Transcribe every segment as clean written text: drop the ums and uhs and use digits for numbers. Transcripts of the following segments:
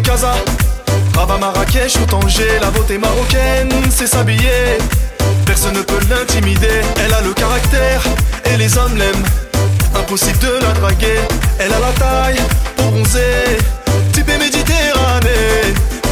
Casa, Rabat, Marrakech ou Tanger, la beauté marocaine, c'est s'habiller. Personne ne peut l'intimider, elle a le caractère et les hommes l'aiment. Impossible de la draguer, elle a la taille pour bronzer, type méditerranée.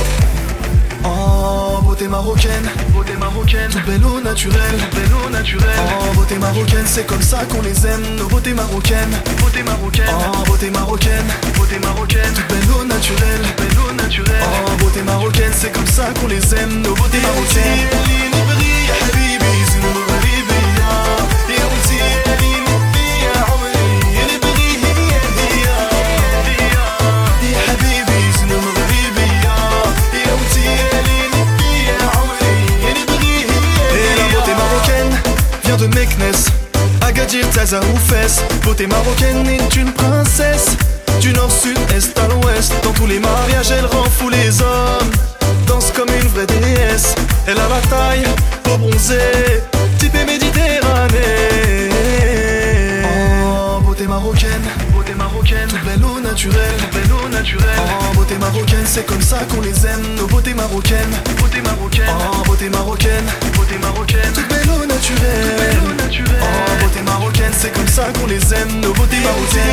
Oh, beauté marocaine, tout belle au naturel, Oh, beauté marocaine, c'est comme ça qu'on les aime, nos beautés marocaines, Oh, beauté marocaine, tout belle au naturel, Oh, beauté marocaine, c'est comme ça qu'on les aime, nos beautés marocaines. De Meknès, Agadir, Taza ou Fès, beauté marocaine est une princesse. Du nord, sud, est à l'ouest, dans tous les mariages elle rend fou les hommes. Danse comme une vraie déesse, elle a la taille pour bronzer, type méditerranée. Oh, beauté marocaine, tout belle au naturel, Oh, beauté marocaine, c'est comme ça qu'on les aime, nos beautés marocaines, Oh, beauté marocaine, toute belle au naturel, Oh, beauté marocaine, c'est comme ça qu'on les aime, nos beautés marocaines.